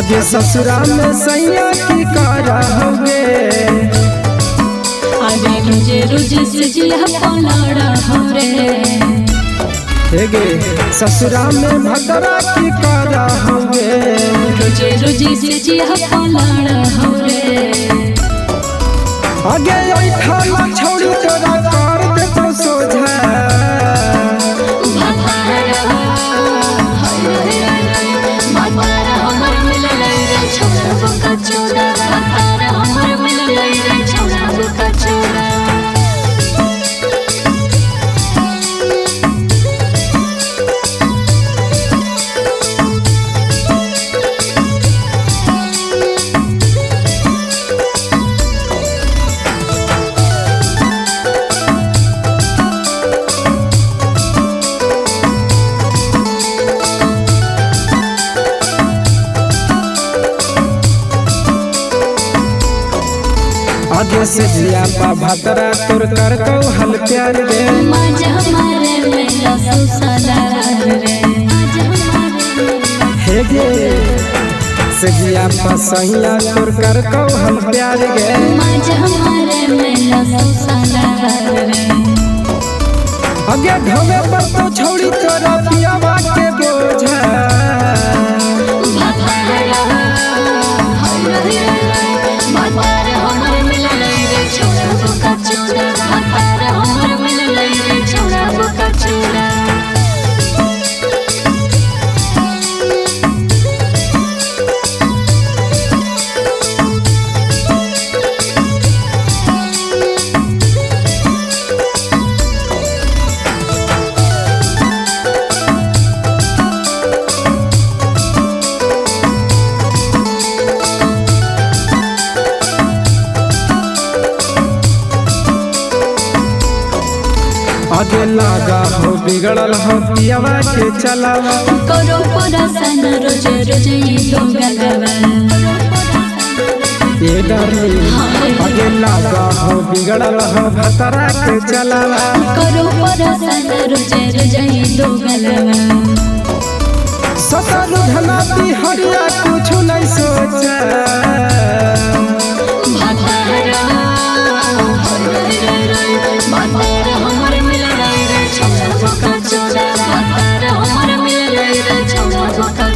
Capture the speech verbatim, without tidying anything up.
आगे ससुरा में सैया की कारा होगे अरे रुझे रुझे से जिया पलड़ा हो रे हेगे ससुरा में भदरा की कारा होगे रुझे रुझे से जिया पलड़ा हो रे आगे ऐठा ना छोड़ी तोरा कर दे तो सोझा आगे से जिया पा भतरा तोर कर को हल प्यार रे मज हमारे में लसु सलार रे हेगे से जिया पा सैया तोर कर को हल प्यार रे मज हमारे में लसु सलार रे आगे ढोवे पर तो छोड़ी तोरा पियावा के बोझा आगे लागा हो बिगड़ल हो पियावा के चलावा करो परासन रोज रोज ये लोग गवा ये डरली आगे लागा हो बिगड़ल हो भतरा के चलावा करो परासन रोज रोज ये लोग गवा ससुर धना बिहरिया कुछ नहीं सोचा छोड़ा हमर मिल रही रे छोड़ा